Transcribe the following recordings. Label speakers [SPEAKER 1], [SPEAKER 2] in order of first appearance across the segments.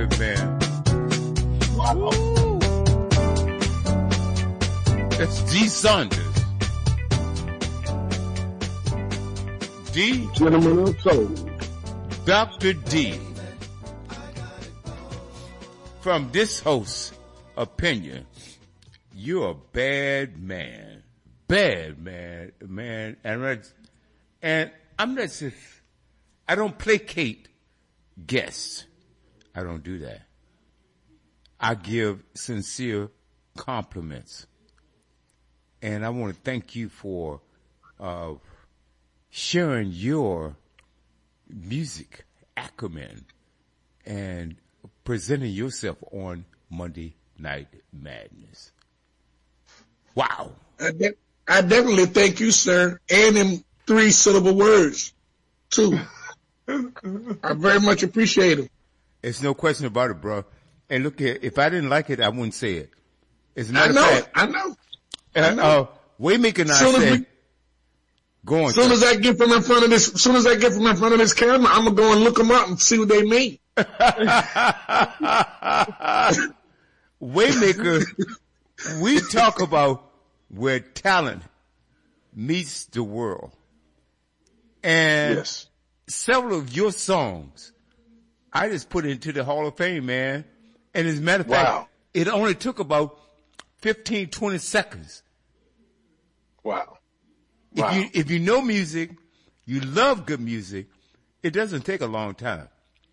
[SPEAKER 1] good, man.
[SPEAKER 2] Wow.
[SPEAKER 1] That's D. Saunders. D.
[SPEAKER 2] Gentleman of Soul.
[SPEAKER 1] Dr. D. From this host's opinion, you're a bad man. Bad man, man. And I'm not just, I don't placate guests. I don't do that. I give sincere compliments. And I want to thank you for sharing your music acumen and presenting yourself on Monday Night Madness. Wow.
[SPEAKER 2] I definitely thank you, sir, and in 3-syllable words, too. I very much appreciate it.
[SPEAKER 1] It's no question about it, bro. And look here, if I didn't like it, I wouldn't say it. As a matter
[SPEAKER 2] I know
[SPEAKER 1] of fact,
[SPEAKER 2] I know.
[SPEAKER 1] Waymaker and I said, go on.
[SPEAKER 2] Soon as I get from in front of this camera, I'm gonna go and look them up and see what they mean.
[SPEAKER 1] Waymaker, we talk about where talent meets the world. And
[SPEAKER 2] yes,
[SPEAKER 1] several of your songs, I just put into the Hall of Fame, man. And as a matter of fact, it only took about 15, 20 seconds.
[SPEAKER 2] Wow.
[SPEAKER 1] If you know music, you love good music, it doesn't take a long time.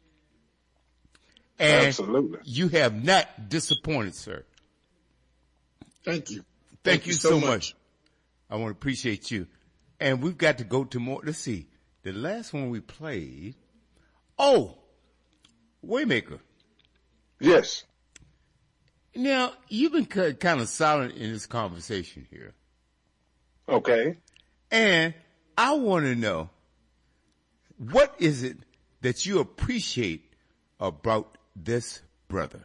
[SPEAKER 1] And
[SPEAKER 2] absolutely,
[SPEAKER 1] you have not disappointed, sir.
[SPEAKER 2] Thank you.
[SPEAKER 1] Thank you so much. I want to appreciate you. And we've got to go to more. Let's see. The last one we played. Oh, Waymaker.
[SPEAKER 2] Yes.
[SPEAKER 1] Now, you've been kind of silent in this conversation here.
[SPEAKER 2] Okay.
[SPEAKER 1] And I want to know, what is it that you appreciate about this brother?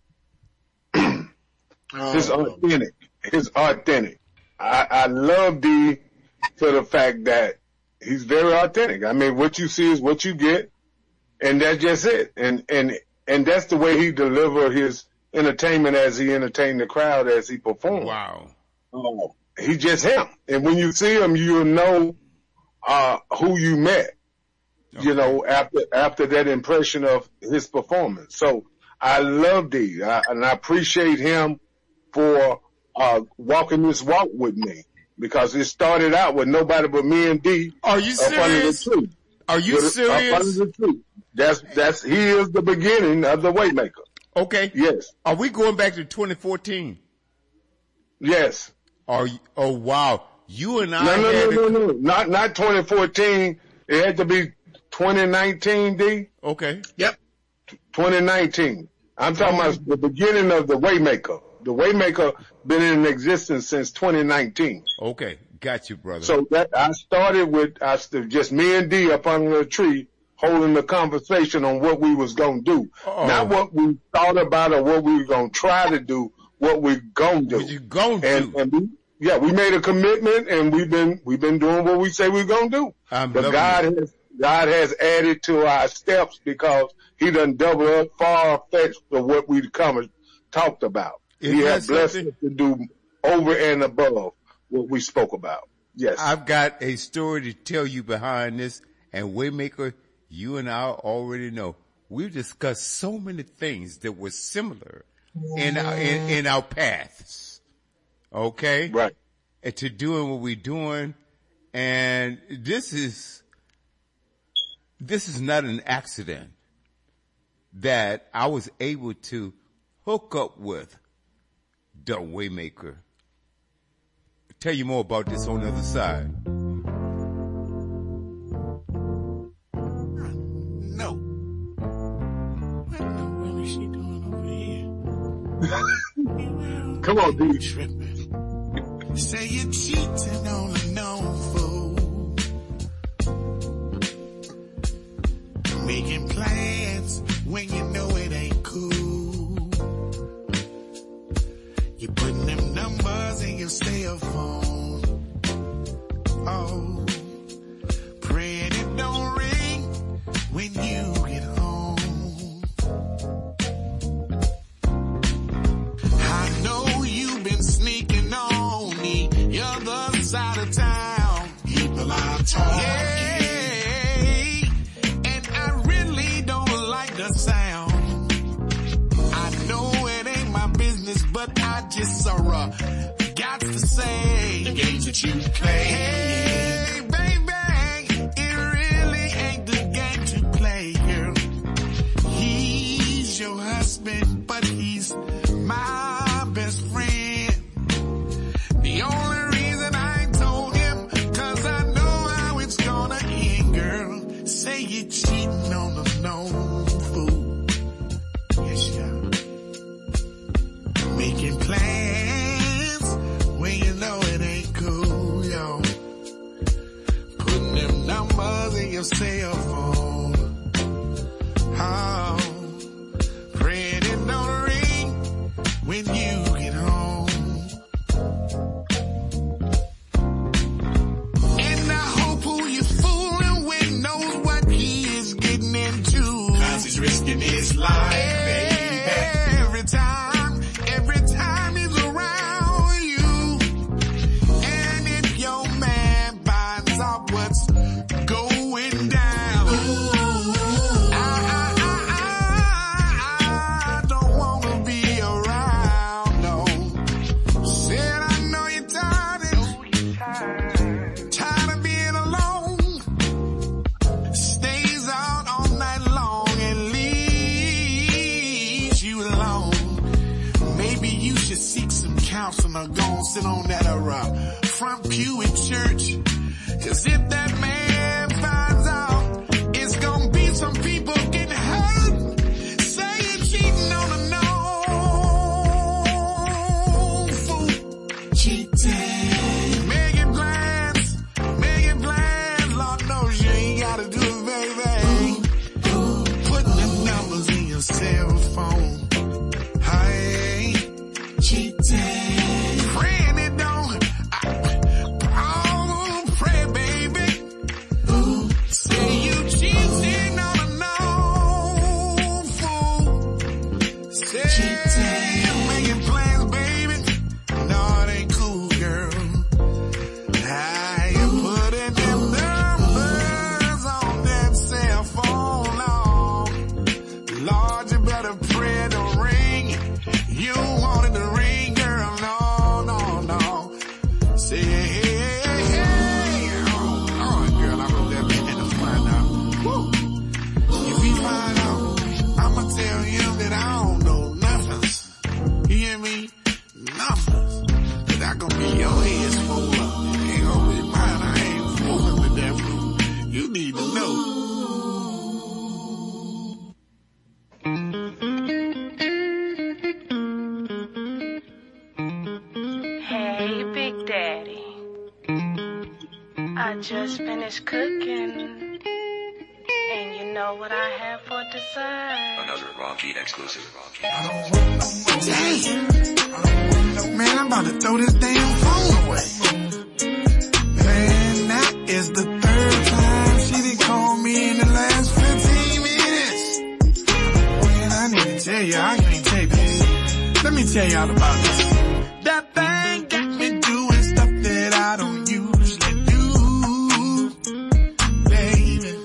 [SPEAKER 2] It's authentic. It's authentic. I love D for the fact that he's very authentic. I mean, what you see is what you get, and that's just it. And that's the way he deliver his entertainment as he entertained the crowd as he performed.
[SPEAKER 1] Wow.
[SPEAKER 2] He's just him. And when you see him, you'll know who you met, you know, after that impression of his performance. So I love D, and I appreciate him for walking this walk with me, because it started out with nobody but me and D.
[SPEAKER 1] Are you serious? Are you serious?
[SPEAKER 2] Up under the tree. He is the beginning of the Waymaker.
[SPEAKER 1] Okay.
[SPEAKER 2] Yes.
[SPEAKER 1] Are we going back to 2014?
[SPEAKER 2] Yes.
[SPEAKER 1] Oh wow. You and I
[SPEAKER 2] No. Not 2014. It had to be 2019, D.
[SPEAKER 1] Okay.
[SPEAKER 2] Yep. 2019. I'm talking about the beginning of the Waymaker. The Waymaker been in existence since 2019.
[SPEAKER 1] Okay. Got you, brother.
[SPEAKER 2] So that I started with just me and D up under the tree holding the conversation on what we was going to do. Not what we thought about or what we were going to try to do, what we going to do.
[SPEAKER 1] What you going to do.
[SPEAKER 2] And we made a commitment, and we've been doing what we say we're going to do. But God has added to our steps, because he done doubled up far-fetched for what we talked about. He has blessed us to do over and above what we spoke about. Yes.
[SPEAKER 1] I've got a story to tell you behind this, and Waymaker, you and I already know. We've discussed so many things that were similar in our paths. Okay?
[SPEAKER 2] Right.
[SPEAKER 1] And to doing what we're doing. And this is not an accident that I was able to hook up with the Waymaker. I'll tell you more about this on the other side.
[SPEAKER 3] No. What the hell is she doing over here?
[SPEAKER 2] Come on, dude.
[SPEAKER 3] Tripping. Say you're cheating on a known fool. Making plans when you know it ain't cool. You're putting them numbers in your cell phone. Oh, praying it don't ring when you get home. side of town. People are talking. Yeah, and I really don't like the sound. I know it ain't my business, but I just got to say the games that you play. Hey, baby, it really ain't the game to play, girl. He's your husband, but he's my best friend. The only reason I told him, 'cause I know how it's gonna end, girl. Say you're cheating on the known fool. Yes, yeah. Making plans when you know it ain't cool, yo. Putting them numbers in your cell phone. Oh, praying it don't ring when you get home. And I hope who you fooling with knows what he is getting into. 'Cause he's risking his life, baby. Every time he's around you. And if your man finds out what's going down, I don't wanna be around, no. Said I know you're tired of being alone. Stays out all night long and leaves you alone. Maybe you should seek some counseling or go and sit on that front pew in church. 'Cause if that man finds out, it's gonna be some people getting hurt. Saying cheating on the known fool. Cheating. Making plans. Lord knows you ain't gotta do it, baby. Putting the numbers in your cell phone. Hey, cheating. Praying it don't. Oh, pray, baby. Say you cheating on a known fool. Say you're making plans, baby. No, it ain't cool, girl. You putting them numbers on that cell phone, Lord, you better pray it don't ring. You wanted to ring, girl, no. Say, hey. Oh, girl, I hope that man will find out. Woo. If he find out, I'ma tell him that I don't know nothing. You hear me? Nothing. That I gonna be your head swole up. Ain't gonna be mine. I ain't fooling with that fool. You need to know.
[SPEAKER 4] Hey, Big Daddy. I just finished cooking. And you know what I have for dessert?
[SPEAKER 5] Another Raw Feed exclusive.
[SPEAKER 3] I don't want no more. Dang. Man, I'm about to throw this damn phone away. Man, that is the third time she done called me in the last 15 minutes. Man, I need to tell you, I can't take this. Let me tell y'all about this. That thing got me doing stuff that I don't usually do, baby.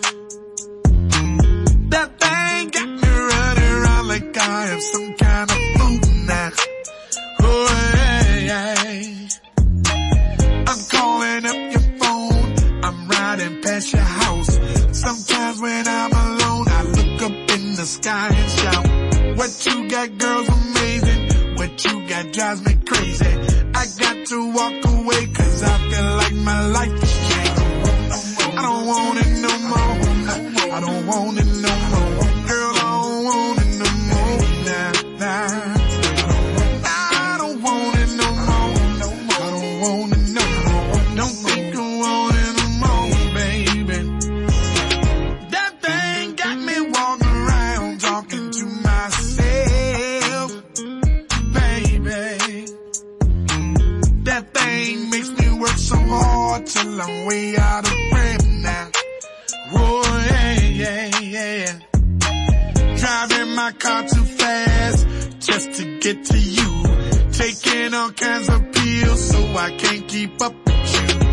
[SPEAKER 3] That thing got me running around like I am some kind of fool now. Oh, yeah. I'm calling up your phone. I'm riding past your house. Sometimes when I'm alone, I look up in the sky and shout, what you got, girl's amazing. What you got drives me crazy. I got to walk away 'cause I feel like my life is changed. I don't want it no more. I don't want it no more. Girl, I don't want it no more. Nah. I don't want it no more. I don't want it no more. Don't think I want it no more, baby. That thing got me walking around talking to myself, baby. That thing makes me work so hard till I'm way out of breath now. Oh, yeah. Driving my car too fast just to get to you. Taking all kinds of pills so I can't keep up with you.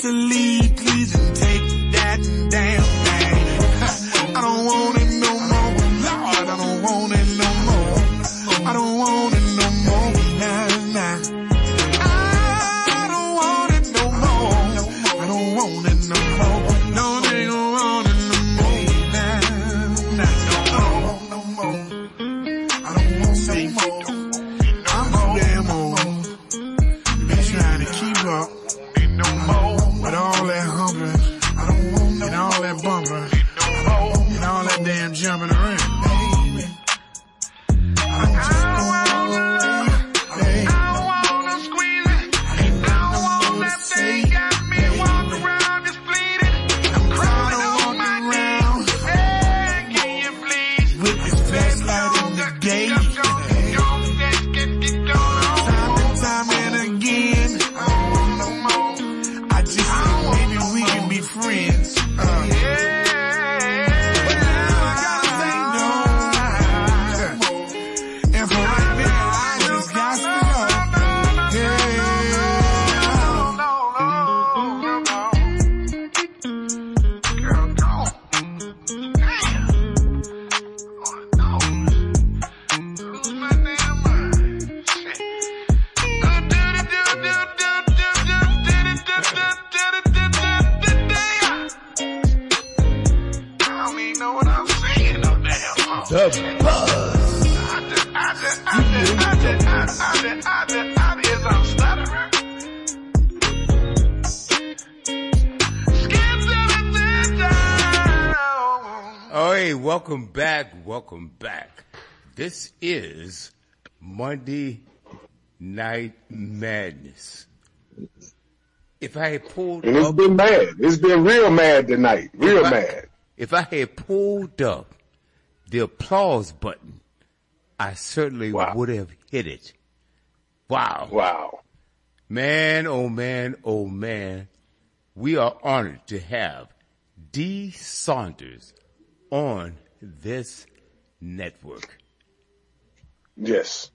[SPEAKER 3] to leave, please, and take that damn thing. I don't want it no more. Lord, I don't want it no more. I don't want it no more. Nah, nah. I don't want it no more. I don't want it no more. No, they don't want it no more. Nah, nah, no more. I don't want it no more. I'm so damn old. Been trying to keep up with all that hunger and all that bumper and all that damn jumping around.
[SPEAKER 1] Welcome back. This is Monday Night Madness. If I had pulled
[SPEAKER 2] and it's been mad. It's been real mad tonight. Real mad.
[SPEAKER 1] If I had pulled up the applause button, I certainly would have hit it. Wow.
[SPEAKER 2] Wow.
[SPEAKER 1] Man, oh man, oh man. We are honored to have D. Saunders on this network.
[SPEAKER 2] Yes.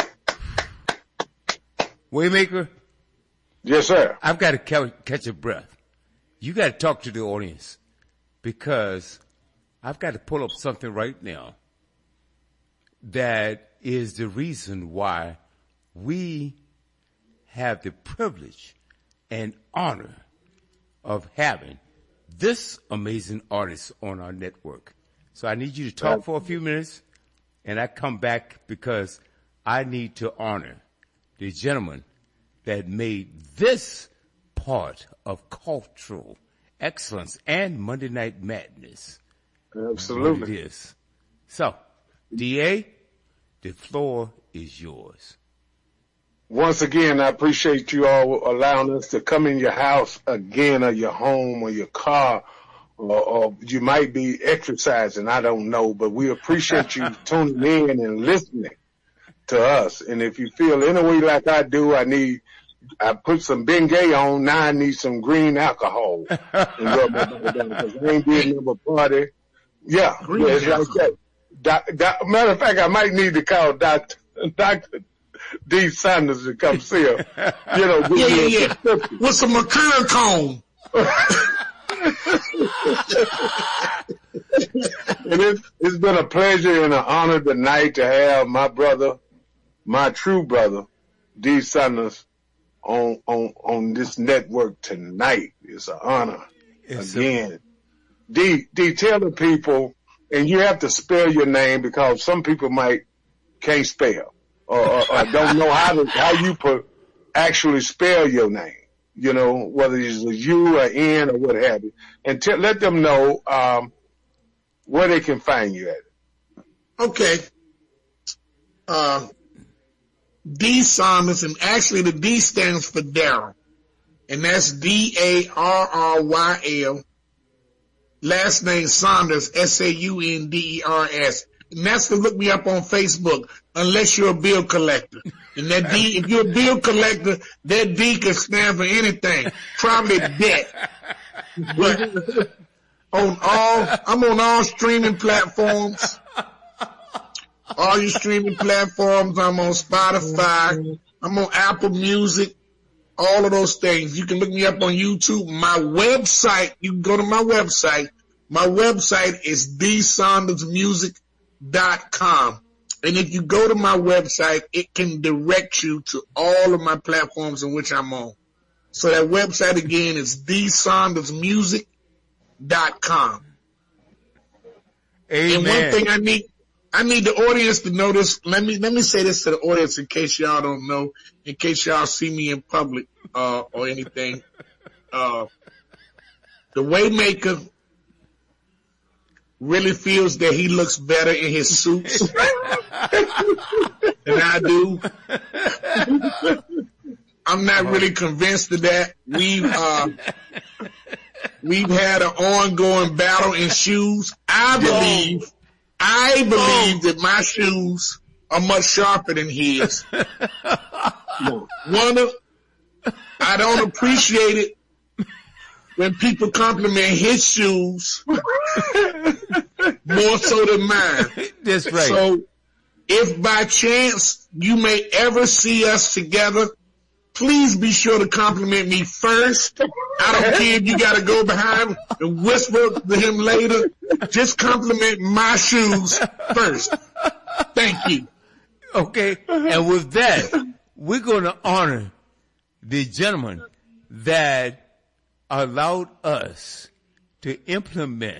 [SPEAKER 1] Waymaker?
[SPEAKER 2] Yes, sir.
[SPEAKER 1] I've got to catch a breath. You got to talk to the audience because I've got to pull up something right now that is the reason why we have the privilege and honor of having this amazing artist on our network. So I need you to talk for a few minutes, and I come back because I need to honor the gentleman that made this part of cultural excellence and Monday Night Madness.
[SPEAKER 2] Absolutely.
[SPEAKER 1] What it is. So, DA, the floor is yours.
[SPEAKER 2] Once again, I appreciate you all allowing us to come in your house again, or your home, or your car, or you might be exercising, I don't know, but we appreciate you tuning in and listening to us. And if you feel any way like I do, I put some Bengay on, now I need some green alcohol. And rub my body down because I ain't doing never party. Yeah, it's like that. Matter of fact, I might need to call Dr. D. Saunders to come see her. You know,
[SPEAKER 3] yeah. With some mercure comb.
[SPEAKER 2] And it's been a pleasure and an honor tonight to have my brother, my true brother, D. Saunders, on this network tonight. It's an honor. Again. D, tell the people, and you have to spell your name because some people can't spell or don't know how you actually spell your name. You know, whether it's a U or N or what have you. And let them know where they can find you at.
[SPEAKER 3] Okay. D. Saunders, and actually the D stands for Darryl. And that's Darryl. Last name Saunders, Saunders. And that's to look me up on Facebook, unless you're a bill collector. And that D, if you're a bill collector, that D can stand for anything. Probably debt. But I'm on all streaming platforms. All your streaming platforms. I'm on Spotify. I'm on Apple Music.
[SPEAKER 5] all of those things. You can look me up on YouTube. My website, you can go to my website. My website is thesaundersmusic.com. And if you go to my website, it can direct you to all of my platforms in which I'm on. So that website again is thesaundersmusic.com.
[SPEAKER 1] Amen.
[SPEAKER 5] And one thing I need the audience to know this. Let me say this to the audience in case y'all don't know, in case y'all see me in public, or anything. The Waymaker really feels that he looks better in his suits than I do. I'm not really convinced of that. We've had an ongoing battle in shoes. I believe that my shoes are much sharper than his. I don't appreciate it when people compliment his shoes more so than mine.
[SPEAKER 1] That's right.
[SPEAKER 5] So if by chance you may ever see us together, please be sure to compliment me first. I don't care if you gotta go behind and whisper to him later. Just compliment my shoes first. Thank you.
[SPEAKER 1] Okay, and with that, we're going to honor the gentleman that allowed us to implement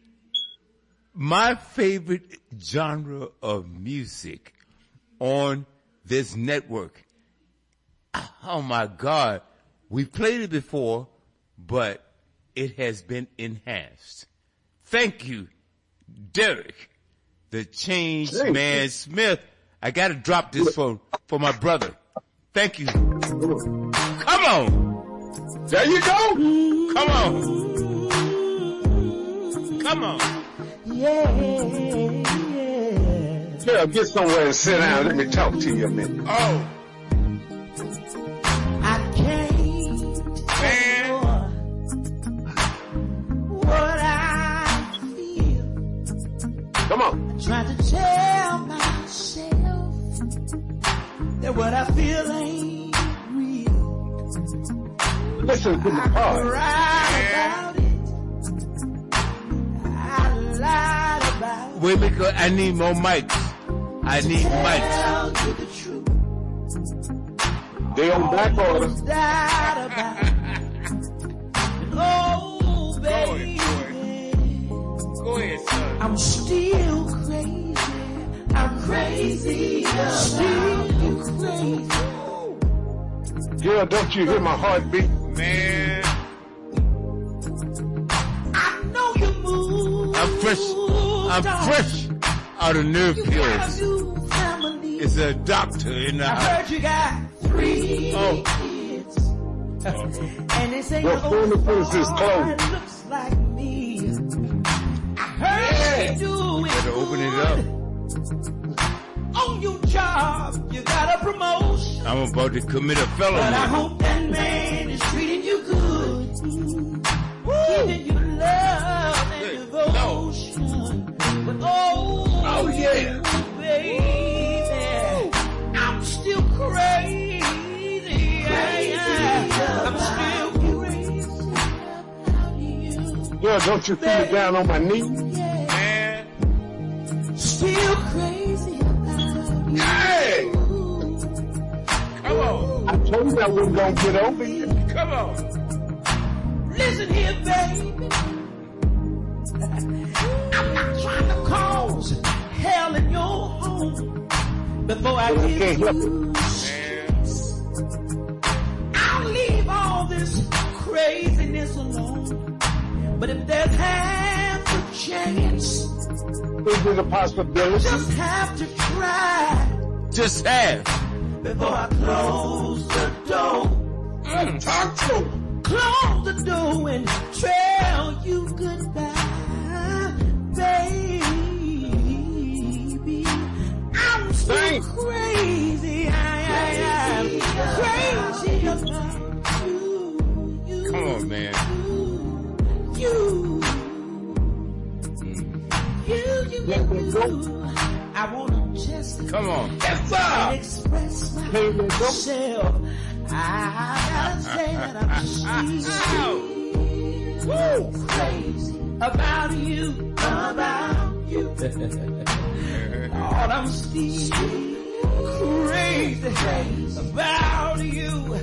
[SPEAKER 1] my favorite genre of music on this network. Oh my God. We've played it before, but it has been enhanced. Thank you, Derek, the Change Man Smith. I gotta drop this for my brother. Thank you. Come on.
[SPEAKER 2] There you go.
[SPEAKER 1] Come on. Come on.
[SPEAKER 2] Yeah, get somewhere and sit down. Let me talk to you a minute.
[SPEAKER 1] Oh.
[SPEAKER 6] I can't tell what I feel.
[SPEAKER 2] Come on.
[SPEAKER 6] Trying to tell myself that what I feel ain't real.
[SPEAKER 2] Listen to the
[SPEAKER 6] I
[SPEAKER 2] part.
[SPEAKER 6] cried about it. I lied about it.
[SPEAKER 1] Wait, because I need more mics. I need mics.
[SPEAKER 6] Tell you the truth.
[SPEAKER 2] They on back order.
[SPEAKER 6] Died about it. And oh, baby.
[SPEAKER 1] Go ahead, son.
[SPEAKER 6] I'm still crazy. I'm crazy. Still crazy.
[SPEAKER 2] Girl, don't you hear my heartbeat?
[SPEAKER 1] Man,
[SPEAKER 6] I know you move.
[SPEAKER 1] I'm fresh out of nerve pills. It's a doctor in the
[SPEAKER 6] I
[SPEAKER 1] house.
[SPEAKER 6] heard you got 3
[SPEAKER 1] Oh.
[SPEAKER 6] kids. And this ain't
[SPEAKER 2] Well,
[SPEAKER 6] no
[SPEAKER 2] Philly Prince is closed.
[SPEAKER 6] it looks like me. I heard you doing
[SPEAKER 1] Better open it
[SPEAKER 6] good. On your job, you got a promotion.
[SPEAKER 1] I'm about to commit a
[SPEAKER 6] But I
[SPEAKER 1] felony.
[SPEAKER 6] hope that man is treating you good. Giving you love and devotion. But oh yeah, baby, I'm still crazy. I'm still crazy about you.
[SPEAKER 2] Girl, don't you feel me down on my knee?
[SPEAKER 1] Man,
[SPEAKER 6] Still crazy about you.
[SPEAKER 2] Hey!
[SPEAKER 1] come on.
[SPEAKER 2] I told you I wasn't gonna get over you.
[SPEAKER 1] Come on.
[SPEAKER 6] Listen here, baby. I'm not trying to cause hell in your home before I
[SPEAKER 2] But I
[SPEAKER 6] give
[SPEAKER 2] can't help
[SPEAKER 6] you. I'll leave all this craziness alone. But if there's half a chance,
[SPEAKER 2] Is it a possibility?
[SPEAKER 6] just have to try
[SPEAKER 1] Just have.
[SPEAKER 6] before I close the door.
[SPEAKER 5] Talk to him.
[SPEAKER 6] Close the door and tell you goodbye, baby. I'm still crazy. I am crazy about you.
[SPEAKER 1] Come on, man.
[SPEAKER 6] You. I wanna just
[SPEAKER 1] Come on.
[SPEAKER 6] express myself. I I gotta say that I'm still crazy about you, Lord, I'm still crazy about you,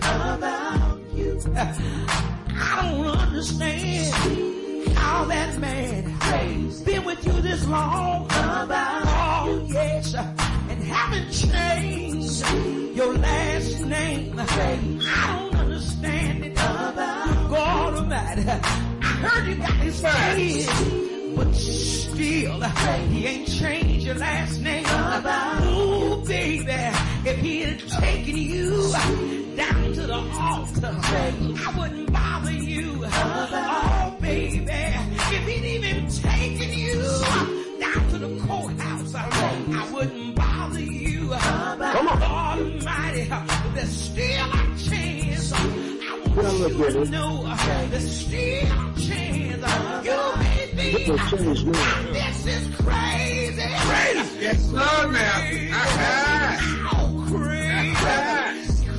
[SPEAKER 6] I don't understand how that man been with you this long, oh yes, and haven't changed your last name. I don't understand it, God Almighty. I heard you got his kids, but still, he ain't changed your last name. Ooh, baby, if he had taken you down to the altar, I wouldn't bother you. Oh, baby, if he'd even taken you down to the courthouse, I wouldn't bother you. Come on, God Almighty, there's still a chance. I want you to know there's still a chance. You may be. This is crazy.
[SPEAKER 5] Yes, sir, now.
[SPEAKER 6] Oh, crazy.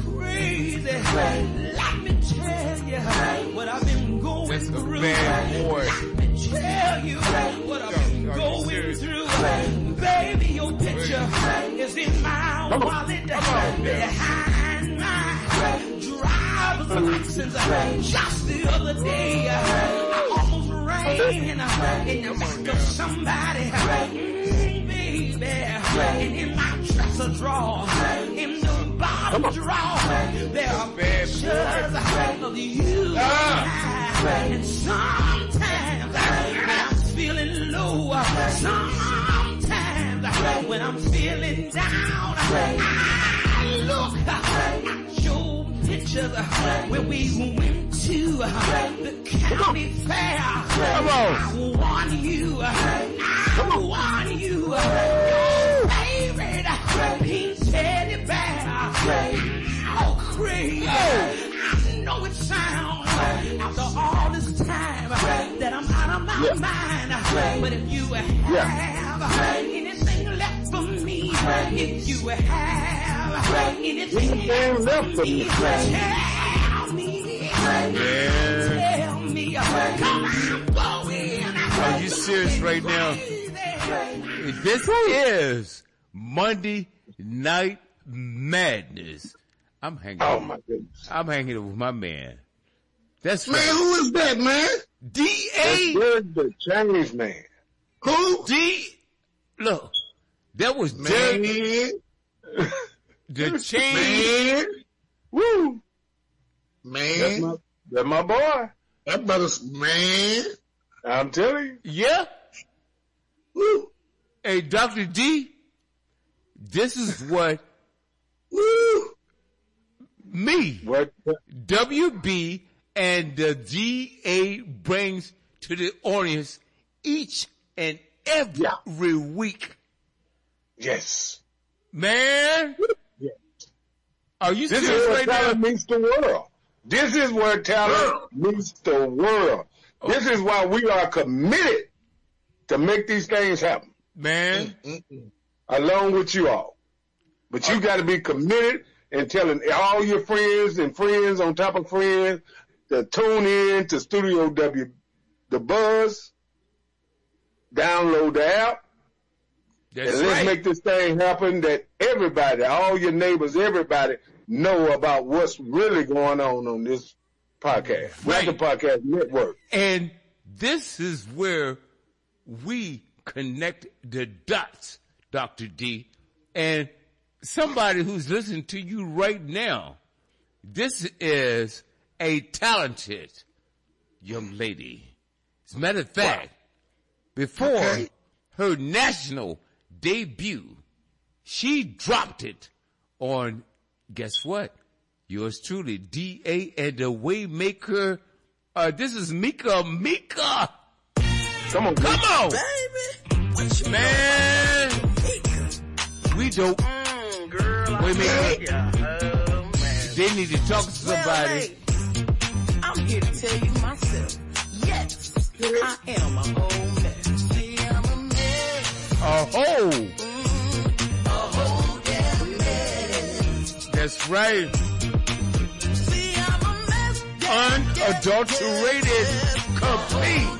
[SPEAKER 6] Let me tell you what I've been going through. Let me tell you what I've been going through. Baby, your picture is in my wallet behind my driver's license. Just the other day, I almost ran in the back of somebody. Baby, and in my dresser drawer, in the bottom drawer, there are pictures of you. And sometimes when I'm feeling low, sometimes when I'm feeling down, I look at your pictures where we went to the county fair.
[SPEAKER 1] Come on.
[SPEAKER 6] I want you. I want you. Your favorite pink teddy bear. Oh, crazy. I know it sounds after all this time that I'm out of my mind. But if you have anything left for me, if you have anything left for me, tell me. Tell me. Come on, go in.
[SPEAKER 1] Are you serious right now? This is Monday Night Madness. I'm hanging.
[SPEAKER 2] Oh my goodness!
[SPEAKER 1] I'm hanging with my man. That's
[SPEAKER 5] Man,
[SPEAKER 1] right.
[SPEAKER 5] who is that, man?
[SPEAKER 1] D.A.
[SPEAKER 2] Where's the Chinese man?
[SPEAKER 5] Who?
[SPEAKER 1] Look, that was
[SPEAKER 5] Man.
[SPEAKER 1] the change.
[SPEAKER 5] Man.
[SPEAKER 2] Woo!
[SPEAKER 5] Man.
[SPEAKER 2] That's my boy.
[SPEAKER 5] That brother's, man.
[SPEAKER 2] I'm telling you.
[SPEAKER 1] Yeah.
[SPEAKER 5] Woo.
[SPEAKER 1] Hey, Dr. D, this is what
[SPEAKER 5] Woo.
[SPEAKER 1] me,
[SPEAKER 2] What?
[SPEAKER 1] WB, and the GA brings to the audience each and every week.
[SPEAKER 2] Yes.
[SPEAKER 1] Man, are you
[SPEAKER 2] This
[SPEAKER 1] serious
[SPEAKER 2] is where
[SPEAKER 1] right now?
[SPEAKER 2] talent meets the world. This is where talent meets the world. This is why we are committed to make these things happen,
[SPEAKER 1] Man,
[SPEAKER 2] along with you all. But you got to be committed and telling all your friends and friends on top of friends to tune in to Studio W, the Buzz, download the app,
[SPEAKER 1] that's
[SPEAKER 2] and let's
[SPEAKER 1] right.
[SPEAKER 2] make this thing happen that everybody, all your neighbors, everybody know about what's really going on this podcast,
[SPEAKER 1] Right.
[SPEAKER 2] Rapid Podcast Network.
[SPEAKER 1] And this is where we connect the dots, Dr. D. And somebody who's listening to you right now, this is a talented young lady. As a matter of fact, before her national debut, she dropped it on, guess what? Yours truly, D.A. and the Waymaker. This is Mika.
[SPEAKER 2] Come on,
[SPEAKER 1] Come on, man. We dope.
[SPEAKER 7] Girl,
[SPEAKER 1] Waymaker. They need to talk to somebody.
[SPEAKER 7] Hey, I'm here to tell you myself. Yes, I am a whole mess. See, I'm a mess.
[SPEAKER 1] A whole.
[SPEAKER 7] A whole damn mess.
[SPEAKER 1] That's right. unadulterated, complete.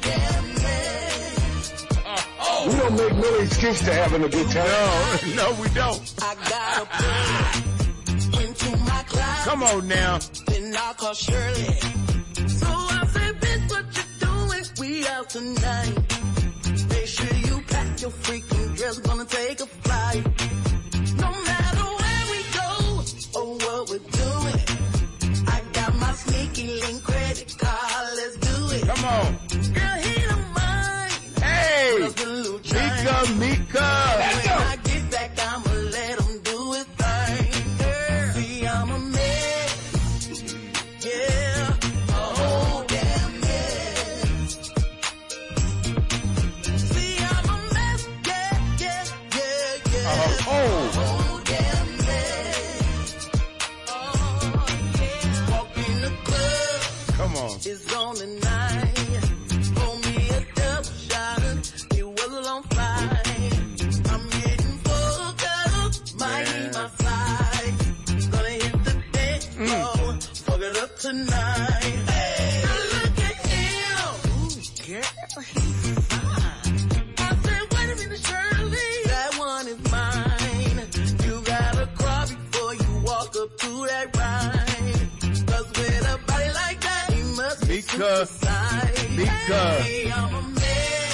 [SPEAKER 2] We don't make no excuse to having a good time.
[SPEAKER 1] No, we don't.
[SPEAKER 7] I gotta pull into my cloud.
[SPEAKER 1] Come on now.
[SPEAKER 7] Then I'll call Shirley. So I say, bitch, what you doing? We out tonight. Make sure you pack your freaking dress. Gonna take a flight. No matter where we go or what we're doing. I got my sneaky link credit card. Let's do it.
[SPEAKER 1] Come on.
[SPEAKER 7] Girl, he don't mind.
[SPEAKER 1] Hey, Mika.
[SPEAKER 7] When I get back, I'ma let him do his thing. See, I'm a mess. Yeah, a whole damn mess. See, I'm a mess. Yeah. A whole damn mess. Oh, yeah. Walk in the club.
[SPEAKER 1] Come on.
[SPEAKER 7] It's on tonight. Pour me a double shot. It was a long flight. I'm getting fucked up. Might need my flight. Gonna hit the dance floor. Fuck it up tonight. Hey, look at him. Ooh, girl, he's fine. I said, wait a minute, Shirley. That one is mine. You gotta crawl before you walk up to that ride. 'Cause with a body like that, he must be
[SPEAKER 1] Mika.
[SPEAKER 7] Hey, I'm a man.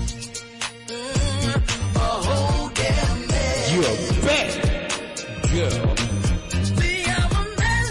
[SPEAKER 7] A whole damn man.
[SPEAKER 1] You're a bad girl.
[SPEAKER 7] See, I'm a man.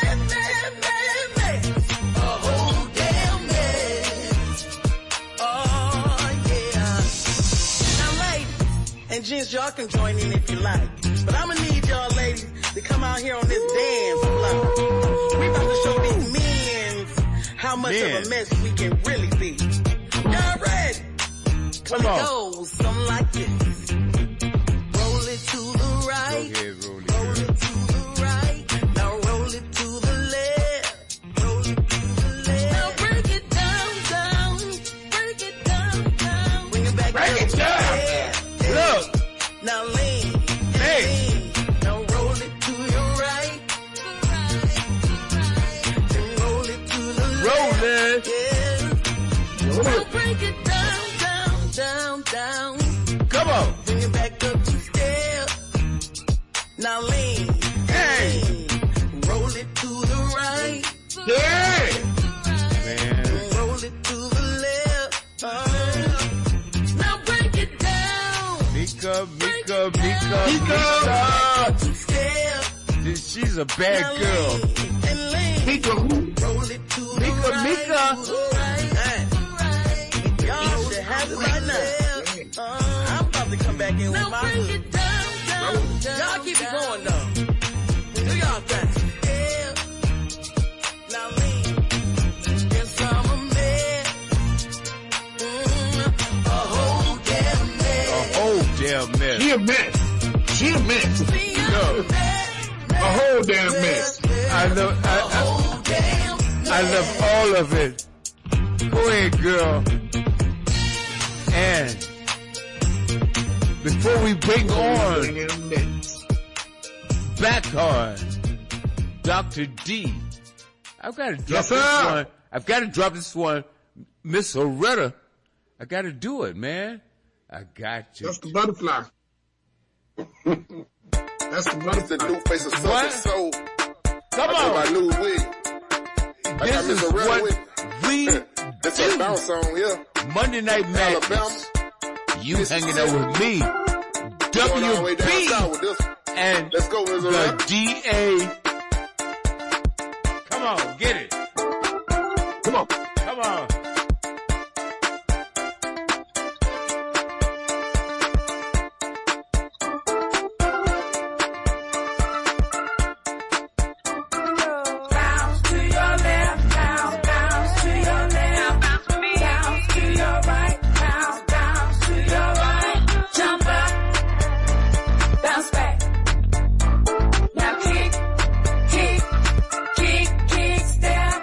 [SPEAKER 7] A whole damn man. Oh, yeah. Now, ladies and gents, y'all can join in if you like. But I'ma need y'all ladies to come out here on this dance floor. We about to show these men how much of a mess we can really be. Y'all ready?
[SPEAKER 1] Come on.
[SPEAKER 7] It goes something like this. Roll it to the right.
[SPEAKER 1] Go ahead, roll it.
[SPEAKER 7] Roll it to the right. Now roll it to the left. Roll it to the left. Now break it down. Break it down. Bring it back
[SPEAKER 1] Break
[SPEAKER 7] up.
[SPEAKER 1] it down.
[SPEAKER 7] Yeah.
[SPEAKER 1] Look.
[SPEAKER 7] Now lean.
[SPEAKER 1] Hey.
[SPEAKER 7] Lean. Now roll it to your right. Then roll it to the left.
[SPEAKER 1] Roll it.
[SPEAKER 7] Yeah. Now break it down.
[SPEAKER 1] Come on.
[SPEAKER 7] Bring it back up to step. Now lean.
[SPEAKER 1] Hey.
[SPEAKER 7] Lean. Roll it to the right.
[SPEAKER 5] Yeah.
[SPEAKER 1] Man.
[SPEAKER 7] Roll it to the left. Now break it down.
[SPEAKER 1] Mika.
[SPEAKER 7] To step.
[SPEAKER 1] She's a bad
[SPEAKER 7] Now
[SPEAKER 1] girl.
[SPEAKER 7] lean and lean.
[SPEAKER 5] Mika who?
[SPEAKER 7] Roll it to the right.
[SPEAKER 1] Mika.
[SPEAKER 7] Y'all should have it right now. I'm about to come back in with my hood. Y'all keep it going though. Do y'all thing. Now lean. Yes, I'm a man. A whole damn man.
[SPEAKER 1] A whole damn mess.
[SPEAKER 5] She a mess. She a mess.
[SPEAKER 1] No.
[SPEAKER 5] A whole damn mess.
[SPEAKER 1] I love all of it. Go ahead, girl. And before we bring on back on Dr. D, I've got to drop this one. I've got to drop this one. Miss Loretta, I got to do it, man. I got to.
[SPEAKER 5] That's the butterfly. That's the butterfly.
[SPEAKER 8] The new face of
[SPEAKER 1] What?
[SPEAKER 8] soul.
[SPEAKER 1] Come
[SPEAKER 8] I
[SPEAKER 1] on.
[SPEAKER 8] my new wig.
[SPEAKER 1] This is what we
[SPEAKER 8] That's a
[SPEAKER 1] do.
[SPEAKER 8] bounce song, yeah.
[SPEAKER 1] Monday Night
[SPEAKER 8] Alabama.
[SPEAKER 1] Madness. You hanging out with me,
[SPEAKER 8] Going all the way down south
[SPEAKER 1] WB,
[SPEAKER 8] with this.
[SPEAKER 1] and
[SPEAKER 8] Let's go, Miss
[SPEAKER 1] the
[SPEAKER 8] Loretta.
[SPEAKER 1] DA. Come on, get it.
[SPEAKER 5] Come on.
[SPEAKER 1] Come on.
[SPEAKER 6] Bounce to your left, bounce to your left, bounce to your right, bounce to your right, jump up, bounce back. Now kick, step.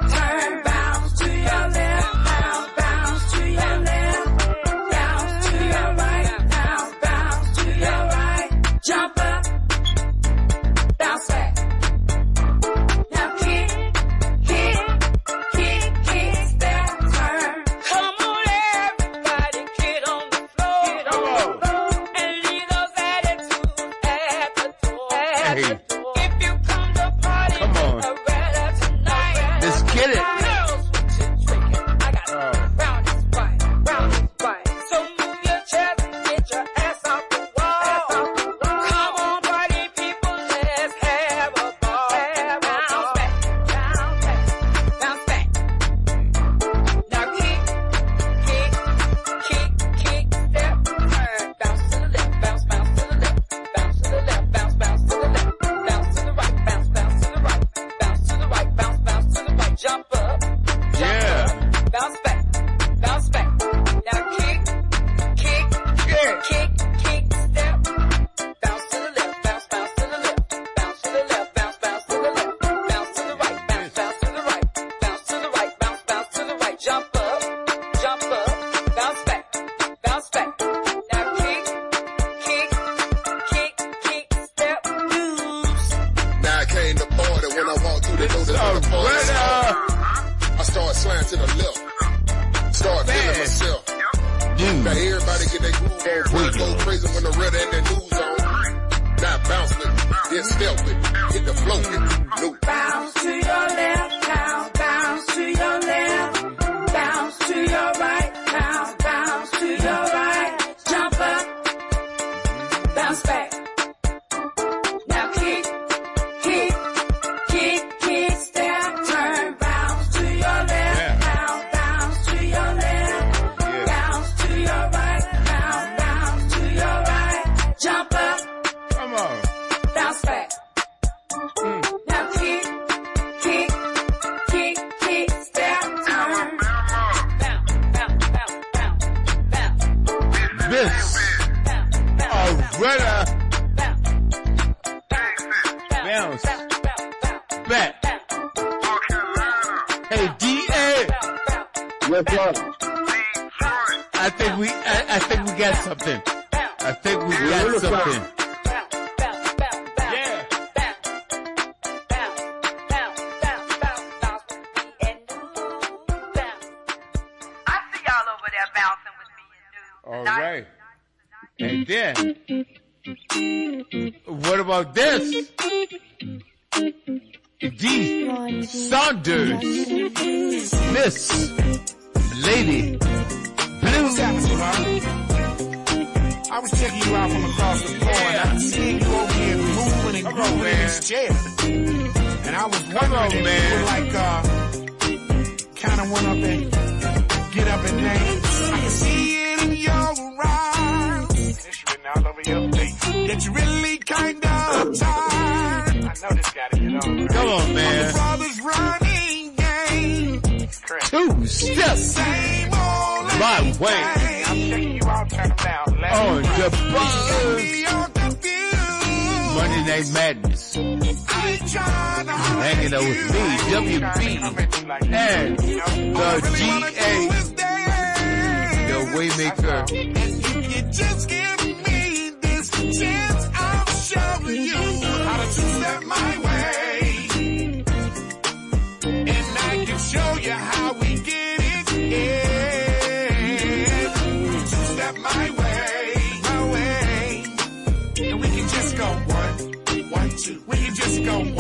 [SPEAKER 1] This
[SPEAKER 8] I start sliding to the left. Start feeling myself. Now everybody get their groove on. First go crazy when the red and the news on. Now bounce with me, then step with me. Hit the flow with me. No.
[SPEAKER 6] Bounce to your left, now bounce to your left. Bounce to your right, now bounce to your right. Jump up, bounce back. Now kick, step, turn. Bounce to your left, now bounce to your left. Bounce to your right, now bounce to your right. Jump up,
[SPEAKER 1] come on,
[SPEAKER 6] bounce back. Now kick, step, turn. Bounce.
[SPEAKER 1] this Aretta bounce back. Hey, DA.
[SPEAKER 2] Yes, sir.
[SPEAKER 1] I think we got something. I think we got something. Yeah.
[SPEAKER 9] I see y'all over there bouncing with me and
[SPEAKER 1] All right. And then, what about this? D. Saunders. Miss Lady Blue.
[SPEAKER 10] I was checking you out from across the floor, and I seen you over here moving and grooving in this chair. And I was wondering if you would like, kind of went up and get up and dance. I can see it in your eyes. It's written all over your face. That you really kind of tired. I know this gotta get on.
[SPEAKER 1] Come on, man.
[SPEAKER 10] The brothers running game.
[SPEAKER 1] Two steps my way.
[SPEAKER 10] I'm checking you out, turn them down.
[SPEAKER 1] On the buzz. Monday Night Madness. Hanging out with me, WB, and the GA, the Waymaker.
[SPEAKER 10] And if you just give me this chance, I'll show you how to two-step my way. And I can show you how we get it, yeah. Two-step my way. And we can just go 1, 1, 2. We can just go 1, 1, 2.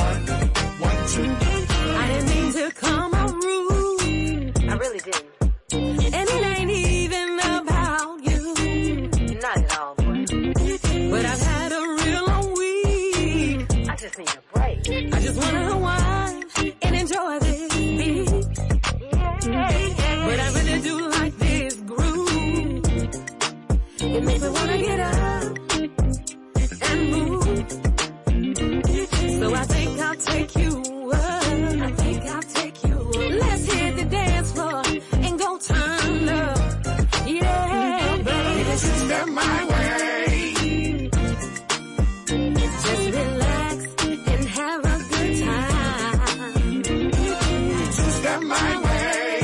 [SPEAKER 6] I didn't mean to come on rude.
[SPEAKER 9] I really didn't.
[SPEAKER 6] And it ain't even about you.
[SPEAKER 9] Not at all, boy.
[SPEAKER 6] But I've had a real long week.
[SPEAKER 9] I just need a break.
[SPEAKER 6] I just wanna unwind and enjoy this beat. But I really do like this groove. It makes me wanna get up and move. So I think I'll take you up. Let's hit the dance floor and go turn up. Yeah, baby, just step my way. Just relax and have a good time. Just step my way.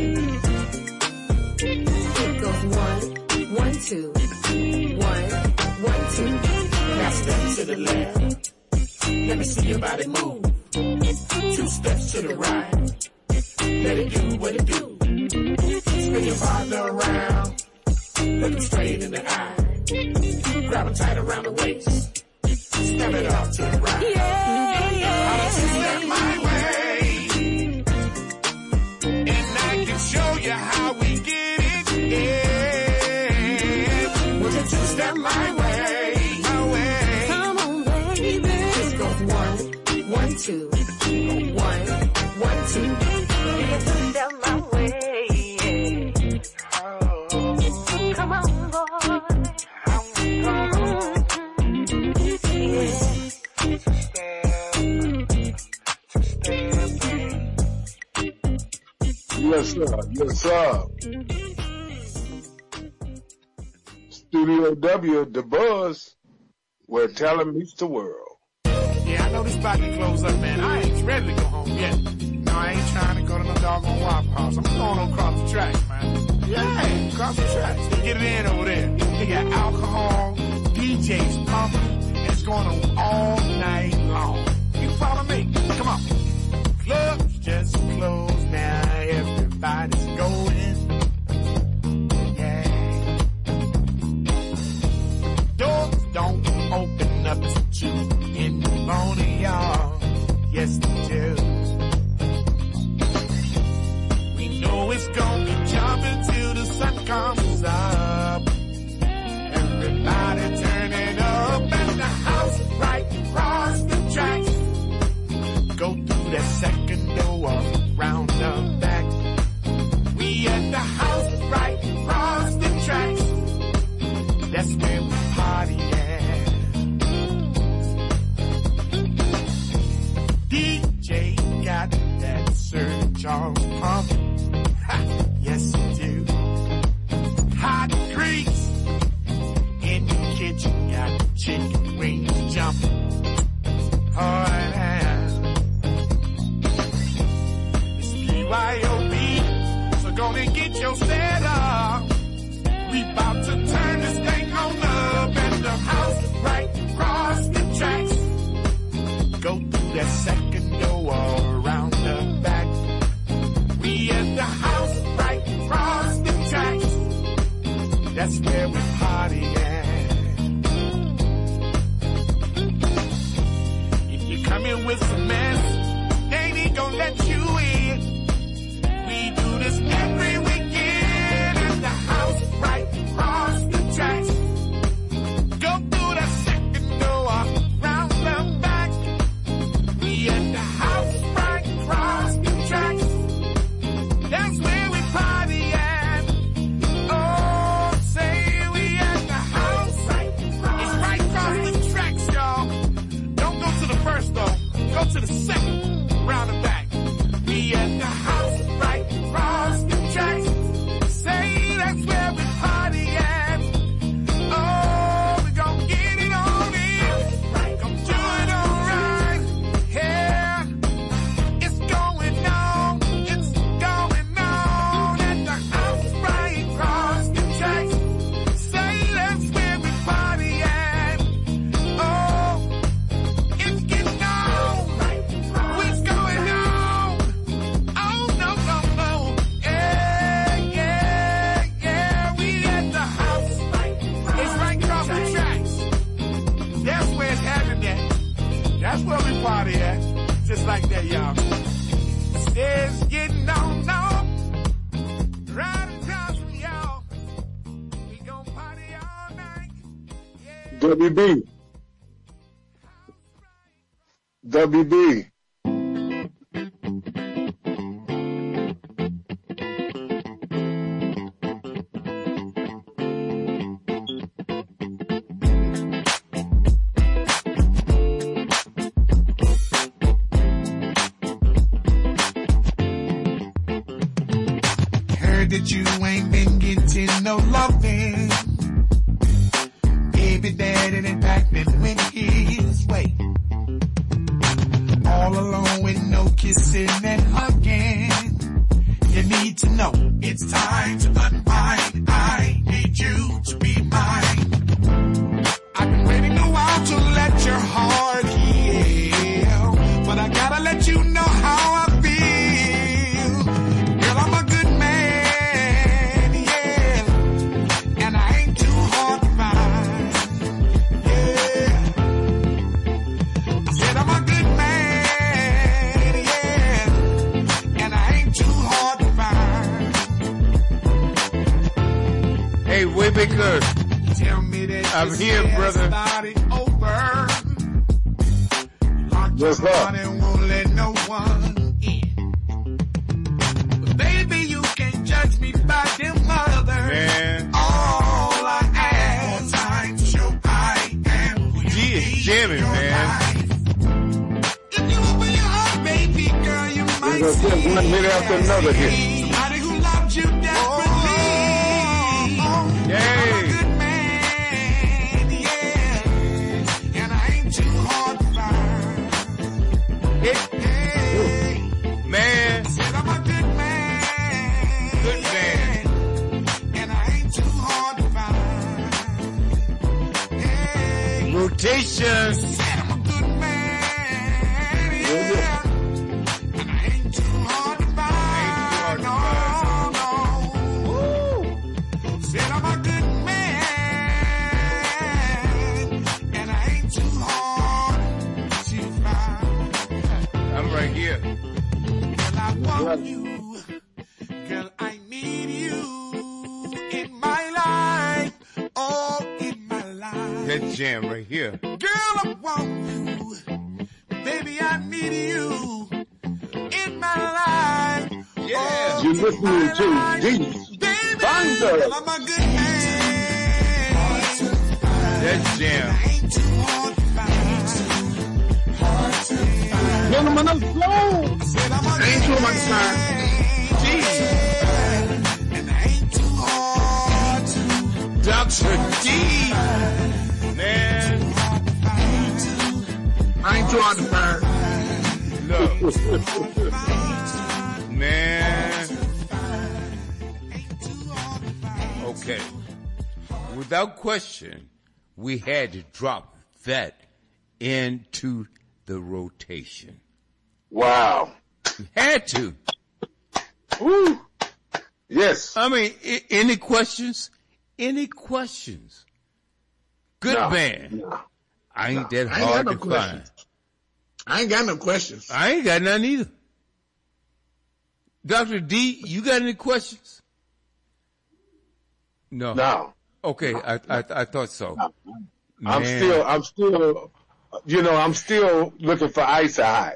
[SPEAKER 6] It goes 1, 1, 2. 1, 1, 2. Now step to the left. Let me see your body move. 2 steps to the right. Let it do what it do. Spin your partner around. Look him straight in the eye. Grab him tight around the waist. Step it off to the right. I'll step my way. And I can show you how we get it. Yeah. Would you two-step my way? Come on, baby. This goes 1, 1, 2. 1, 1, 2.
[SPEAKER 9] Two-step my way. Come on, boy.
[SPEAKER 2] Yes, sir. Yes, sir. Studio W, the buzz, where talent meets the world.
[SPEAKER 10] Yeah, I know this about to close up, man. I ain't ready to go home yet. No, I ain't trying to go to no doggone Waffle House. I'm going across the track, man. Yeah, across the track. So get it in over there. They got alcohol, DJs pumping, and it's going on all night long. You follow me? Come on. that second door round the back. We at the house right across the tracks. That's where we party at. DJ got that surge on pump. Ha, yes you do. Hot grease in the kitchen, got chicken wings jumping. Oh yeah. It's BYOB, so gonna get your set up. We about to turn this thing on up at the house right across the tracks. Go through that second door around the back. We at the house right across the tracks. That's where we party at. If you come in with some mess, they ain't gonna let you in. We do this every weekend at the house right across the tracks. Go through the second door, round the back. We at the house right across the tracks. That's where we party at. Oh, say we at the house. It's right across the tracks, y'all. Don't go to the first though. Go to the second, round the back. We at the house right across the tracks. Say that's where we party at. Oh, we gon' get it on in. Gon' do it alright. Yeah, it's going on. It's going on at the house right across the tracks. Say that's where we party at. Oh, it's getting on. What's going on? Oh, no, no, no. Yeah, yeah, yeah. We at the house. It's right across the tracks. That's where it's happening at. That's where we party at. Just like that, y'all. It's getting on, no. Right across from y'all. We gon' party all night.
[SPEAKER 2] WB. WB.
[SPEAKER 10] Heard that you ain't been getting no loving. Baby daddy done packed and went his way. All alone with no kissing and hugging. You need to know it's time to unwind. I need you to be mine. I've been waiting a while to let your heart heal, but I gotta let you know how I feel. Girl, I'm a good man, yeah, and I ain't too hard to find, yeah. I said I'm a good man, yeah, and I ain't too hard to find.
[SPEAKER 1] Hey, Waymaker,
[SPEAKER 10] Tell me that
[SPEAKER 1] I'm
[SPEAKER 10] this
[SPEAKER 1] here,
[SPEAKER 10] has
[SPEAKER 1] brother.
[SPEAKER 10] started over. Locked
[SPEAKER 2] Yes,
[SPEAKER 10] your
[SPEAKER 2] sir.
[SPEAKER 10] heart and won't let no one in. But baby, you can't judge me by them others.
[SPEAKER 1] Man.
[SPEAKER 10] All I ask more time to show I am who you
[SPEAKER 1] G is
[SPEAKER 10] be
[SPEAKER 1] jamming,
[SPEAKER 10] in your
[SPEAKER 1] man.
[SPEAKER 10] life. If you open your heart, baby girl, you might
[SPEAKER 2] We're gonna put
[SPEAKER 10] see
[SPEAKER 2] one hit after another here.
[SPEAKER 10] somebody who loved you desperately.
[SPEAKER 1] Yay.
[SPEAKER 10] I'm a good man, yeah, and I ain't too hard to find.
[SPEAKER 1] It,
[SPEAKER 10] Hey,
[SPEAKER 1] man,
[SPEAKER 10] said I'm a good man,
[SPEAKER 1] good man.
[SPEAKER 10] and I ain't too hard to find. Hey,
[SPEAKER 1] Rotation.
[SPEAKER 10] said I'm a good man, yeah, and I ain't too hard to find. No, no. Said I'm a good man, and I ain't too hard to find.
[SPEAKER 1] I'm right here.
[SPEAKER 10] Girl, I want you. Girl, I need you in my life. Oh, in my life.
[SPEAKER 1] That jam right here.
[SPEAKER 10] Girl, I want you. Baby, I need you
[SPEAKER 1] Yeah.
[SPEAKER 2] You're listening to D. Thunder.
[SPEAKER 1] That jam.
[SPEAKER 5] Gentlemen of the flow. I ain't too much time.
[SPEAKER 1] Dr. D. Man.
[SPEAKER 5] I ain't too hard to find.
[SPEAKER 1] Look. Man. Okay. Without question, we had to drop that into the rotation.
[SPEAKER 2] Wow.
[SPEAKER 1] We had to.
[SPEAKER 2] Woo. Yes.
[SPEAKER 1] I mean, any questions? Any questions? Good band.
[SPEAKER 2] No.
[SPEAKER 1] I ain't that hard to find.
[SPEAKER 5] I ain't got no questions.
[SPEAKER 1] I ain't got none either. Dr. D, you got any questions? No.
[SPEAKER 2] No.
[SPEAKER 1] Okay, I thought so.
[SPEAKER 2] No. I'm still, I'm still looking for Icy Hot.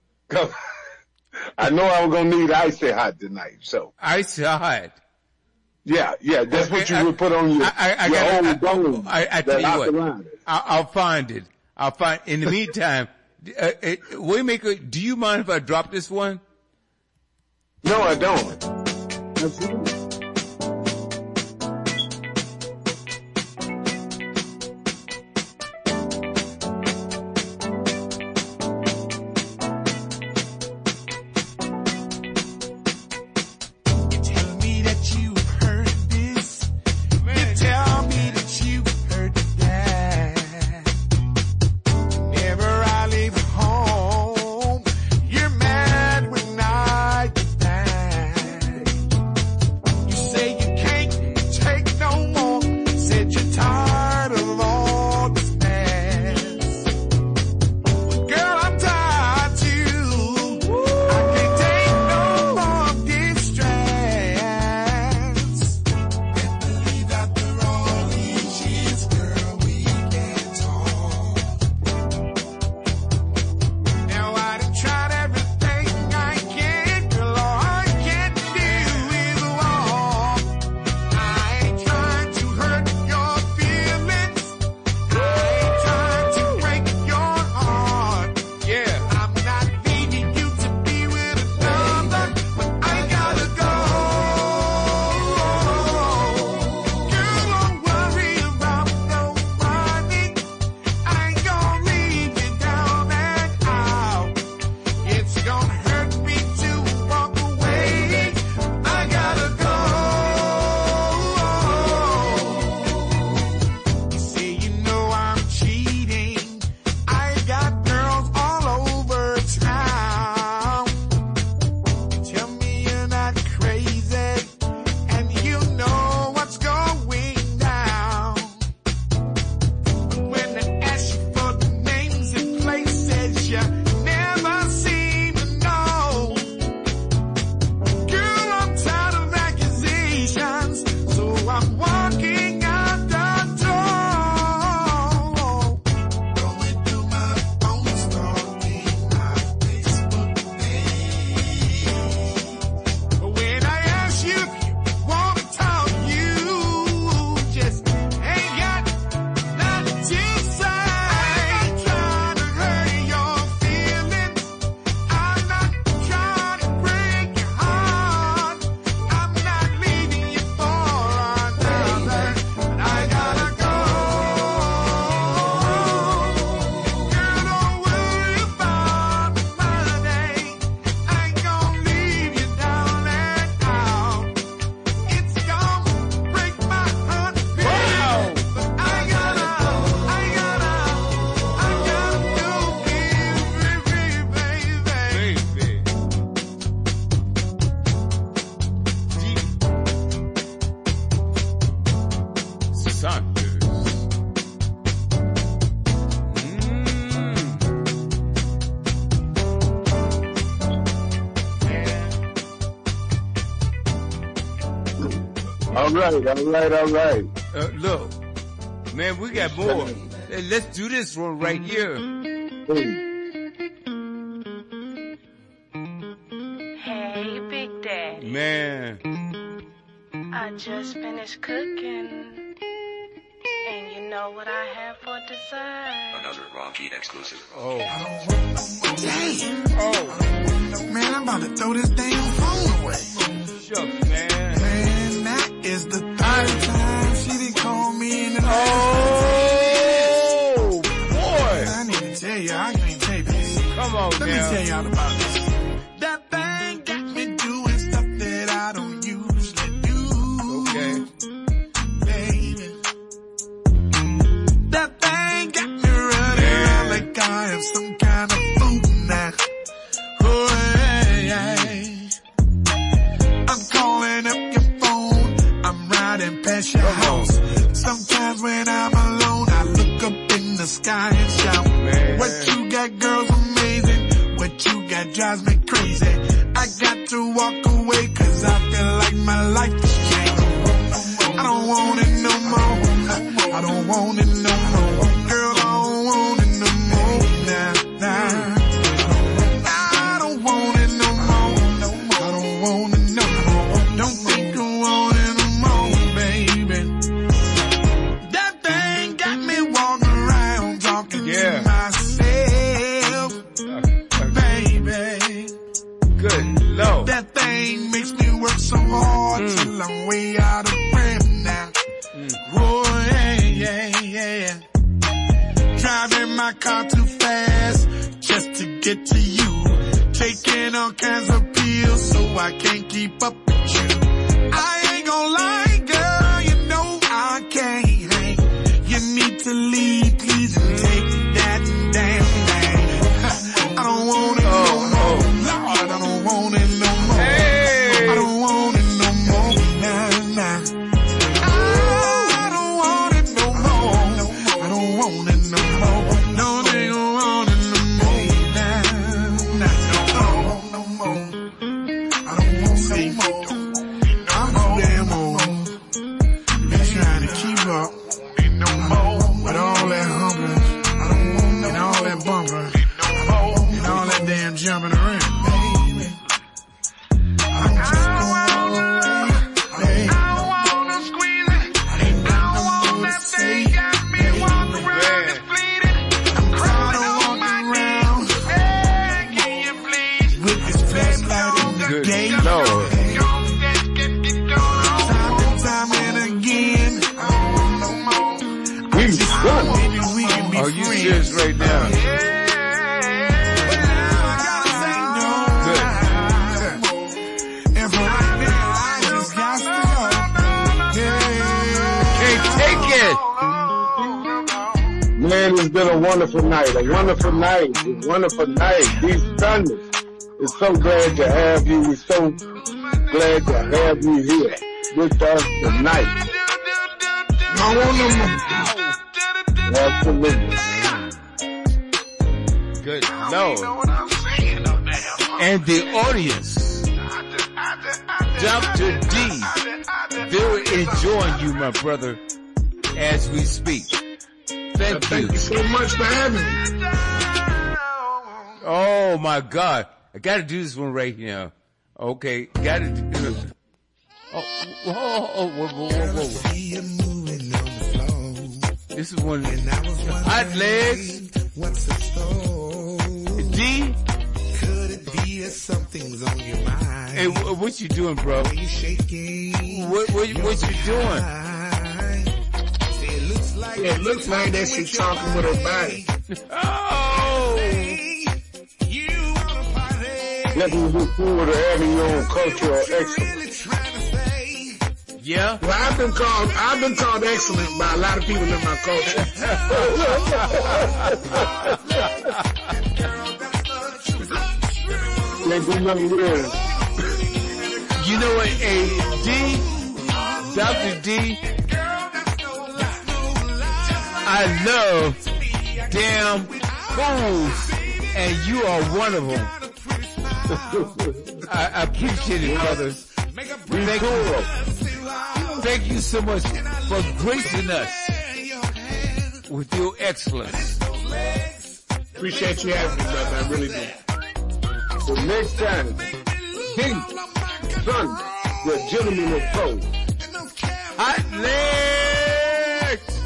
[SPEAKER 2] I know I'm gonna need Icy Hot tonight, so.
[SPEAKER 1] Icy Hot.
[SPEAKER 2] Yeah, that's what you would put on your old bone.
[SPEAKER 1] I tell you what, I'll find it. In the meantime, Waymaker, do you mind if I drop this one?
[SPEAKER 2] No, I don't. Absolutely. All right.
[SPEAKER 1] Look, man, we got more. Let's do this one right here.
[SPEAKER 4] Hey, Big Daddy.
[SPEAKER 1] Man.
[SPEAKER 4] I just finished cooking, and you know what I have for dessert.
[SPEAKER 11] Another Rocky exclusive.
[SPEAKER 1] Oh.
[SPEAKER 10] Damn. Oh. Man, I'm about to throw this damn phone away.
[SPEAKER 1] Shucks, man.
[SPEAKER 10] Man, that is the third time she didn't call me in the last.
[SPEAKER 1] Oh, boy.
[SPEAKER 10] I need to tell you, I can't tell you this.
[SPEAKER 1] Come on,
[SPEAKER 10] Let me tell y'all about this. That thing got me doing stuff that I don't usually do.
[SPEAKER 1] Okay.
[SPEAKER 10] Baby. That thing got me running around like I am some kind of fool now. Oh, hey. I'm calling up your phone. I'm riding past your house. Sometimes when I'm alone, I look up in the sky and shout, man. What you got, girl's amazing. What you got drives me crazy. I got to walk away 'cause I feel like my life is changing. I don't want it no more. I don't want it no more. Girl, I don't want it no more. Nah. I don't want it no more. I don't want it no more. Don't think I want it no more, baby. That thing got me walking around talking to myself, baby.
[SPEAKER 1] Good Lord.
[SPEAKER 10] That thing makes me work so hard till I'm way out of breath now. Oh, yeah. Driving my car too fast just to get to you. Taking all kinds of pills so I can't keep up with you. I ain't gonna lie, girl, you know I can't hang. You need to leave, please, and take that damn thing. I don't want it no more. Lord, I don't want it no more.
[SPEAKER 1] Hey.
[SPEAKER 10] I don't want it no more. Nah. I don't want it no more. I don't want it no more. No, they don't want it no more. Nah. No more. I don't want it no more. I'm so damn old. Been trying to keep up. With all that humping, and all that bumping, and all that damn jumping around. I'm just going away. I wanna squeeze it. Ain't got no more to say. Got me walking around and fleeting. I'm crawling on my around. Can you please? With this flashlight in the gate.
[SPEAKER 1] Good Lord.
[SPEAKER 10] Time and again.
[SPEAKER 1] Are you serious right now? Can't take it.
[SPEAKER 2] Man, it's been a wonderful night. A wonderful night. These Sundays. We're so glad to have you. We're so glad to have you here with us tonight. Absolutely.
[SPEAKER 1] Good Lord. And the audience, Dr. D, they're enjoying you, my brother, as we speak. Thank you.
[SPEAKER 5] Thank you so much for having me.
[SPEAKER 1] Oh my God. I gotta do this one right here. Okay, gotta do this. Whoa. This is one hot legs.
[SPEAKER 6] What's the story?
[SPEAKER 1] D.
[SPEAKER 6] Could it be if something's on your mind?
[SPEAKER 1] Hey, what you doing, bro?
[SPEAKER 6] Are you shaking?
[SPEAKER 1] What you doing?
[SPEAKER 5] It looks like that she's talking with her body.
[SPEAKER 1] Oh!
[SPEAKER 2] Looking forward to having your own cultural excellence.
[SPEAKER 1] Yeah.
[SPEAKER 5] Well, I've been called excellent by a lot of people in my culture.
[SPEAKER 1] You know what, D, Dr. D, I love damn fools, and you are one of them. I appreciate it, brothers. Thank you so much for gracing us with your excellence.
[SPEAKER 5] Appreciate you having me, brother. I really do.
[SPEAKER 2] So next time, Sunday, the gentleman of soul.
[SPEAKER 1] Hot legs.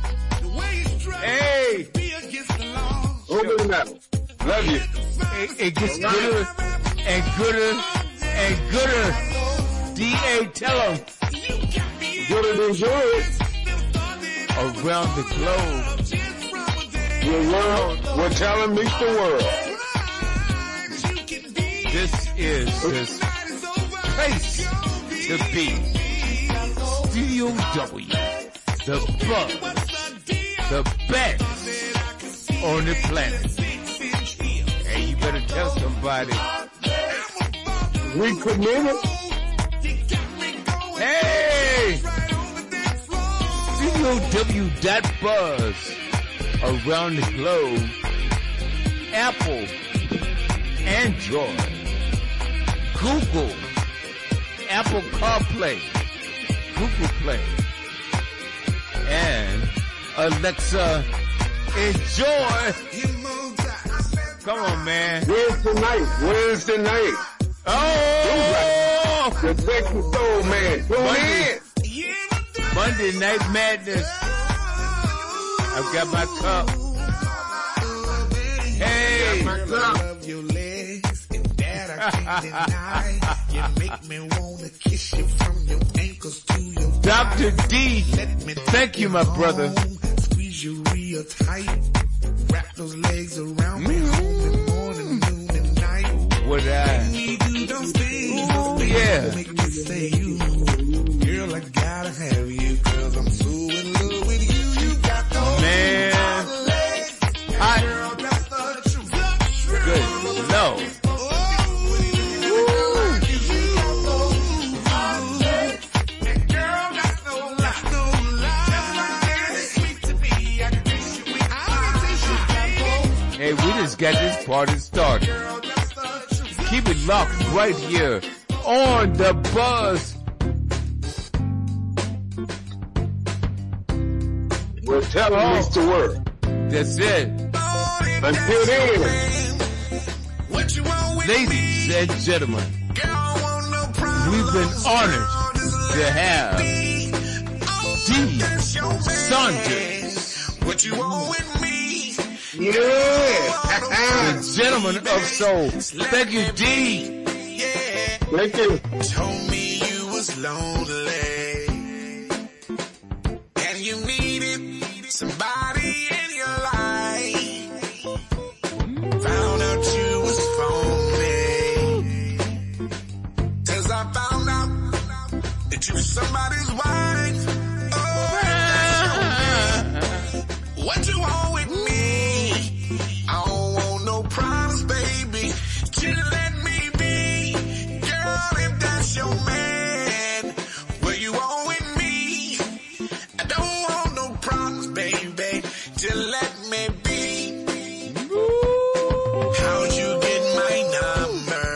[SPEAKER 1] Hey.
[SPEAKER 2] Over the matter. Love you.
[SPEAKER 1] It gets gooder and gooder and gooder. D.A. tell them.
[SPEAKER 2] Gooder than good.
[SPEAKER 1] Around the globe.
[SPEAKER 2] The world, we're telling me the world.
[SPEAKER 1] This is the place to be. Studio W. The buzz. The best on the planet. Hey, you better tell somebody.
[SPEAKER 2] We committed.
[SPEAKER 1] Hey! StudioW.buzz. Around the globe. Apple. Android. Google. Apple CarPlay. Google Play. And Alexa, enjoy. Come on, man.
[SPEAKER 2] Wednesday night.
[SPEAKER 1] Oh!
[SPEAKER 2] The Sexy Soul Man. Tune in.
[SPEAKER 1] Monday Night Madness. I've got my cup. Hey.
[SPEAKER 6] Love your legs and that I can't deny. You make me wanna kiss you from your ankles to your
[SPEAKER 1] Dr. D, thank you, my brother.
[SPEAKER 6] Squeeze you real tight. Wrap those legs around me. Morning, noon, and night.
[SPEAKER 1] Would I?
[SPEAKER 6] We do those things.
[SPEAKER 1] Ooh, yeah.
[SPEAKER 6] Make me say you. Girl, I gotta have you. Cause I'm so in love with you. You got those
[SPEAKER 1] man.
[SPEAKER 6] Girl, that's the truth.
[SPEAKER 1] Good. No. Hey, we just got this party started. Keep it locked right here on the buzz.
[SPEAKER 2] We're telling Mr. World.
[SPEAKER 1] That's it.
[SPEAKER 2] Until then,
[SPEAKER 1] ladies and gentlemen, we've been honored to have D. Saunders.
[SPEAKER 6] What you want with me?
[SPEAKER 2] yeah.
[SPEAKER 1] The gentleman of soul. Thank you, D.
[SPEAKER 2] Thank you.
[SPEAKER 6] Told me you was lonely and you needed somebody in your life. Found out you was phony. 'Cause I found out that you was somebody's wife. Oh, what you want with me? I don't want no problems, baby. Just let me be. Girl, if that's your man, what you want with me? I don't want no problems, baby. Just let me be. How'd you get my number?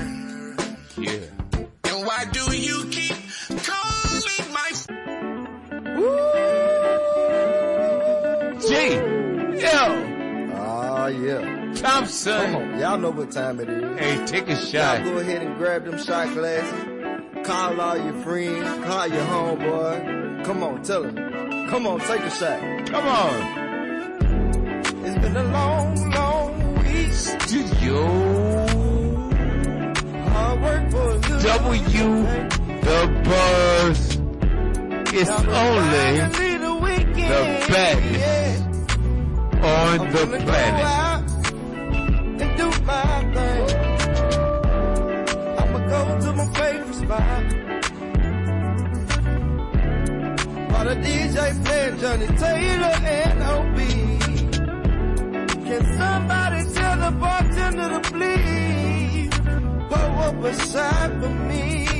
[SPEAKER 1] Yeah.
[SPEAKER 6] And why do you keep calling my
[SPEAKER 1] G. Yo.
[SPEAKER 11] Oh, yeah.
[SPEAKER 1] Thompson.
[SPEAKER 11] Come on. Y'all know what time it is.
[SPEAKER 1] Hey, take a shot.
[SPEAKER 11] Y'all go ahead and grab them shot glasses. Call all your friends. Call your homeboy. Come on, tell them. Come on, take a shot.
[SPEAKER 1] Come on.
[SPEAKER 11] It's been a long, long week.
[SPEAKER 1] Studio
[SPEAKER 11] Hard work for a little
[SPEAKER 1] W. The buzz. It's only the baddest on the planet.
[SPEAKER 11] And do my thing. I'ma go to my favorite spot. While the DJ playing Johnny Taylor and O.B. Can somebody tell the bartender to please pour up a shot for me?